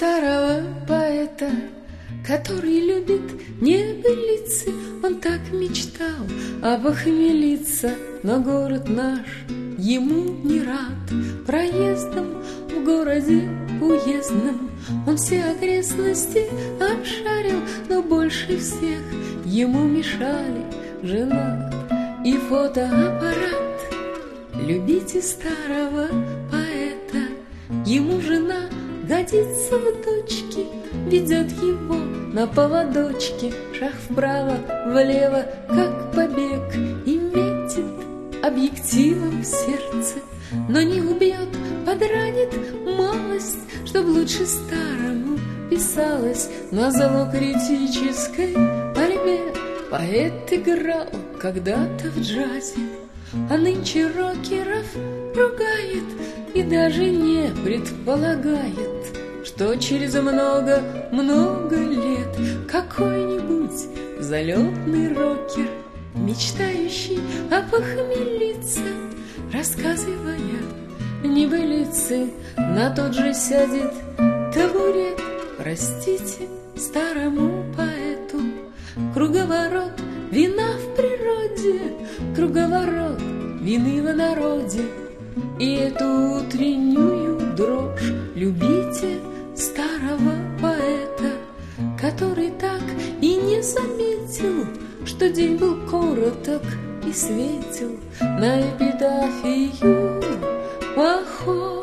старого поэта, который любит небылицы. Он так мечтал опохмелиться, но город наш ему не рад. Проездом в городе уездном он все окрестности обшарил, но больше всех ему мешали жена и фотоаппарат. Любите старого поэта, ему жена годится в дочки, ведет его на поводочке, шаг вправо, влево, как побег, и метит объективом в сердце, но не убьет, подранит малость, чтоб лучше старому писалось. На зло критической борьбе поэт играл когда-то в джазе, а нынче рокеров ругает и даже не предполагает, что через много-много лет какой-нибудь залетный рокер, мечтающий опохмелиться, рассказывая небылицы, на тот же сядет табурет. Простите старому поэту, круговорот вина в природе, круговорот вины в народе, и эту утреннюю дрожь. Любите старого поэта, который так и не заметил, что день был короток и светил. На эпитафию похож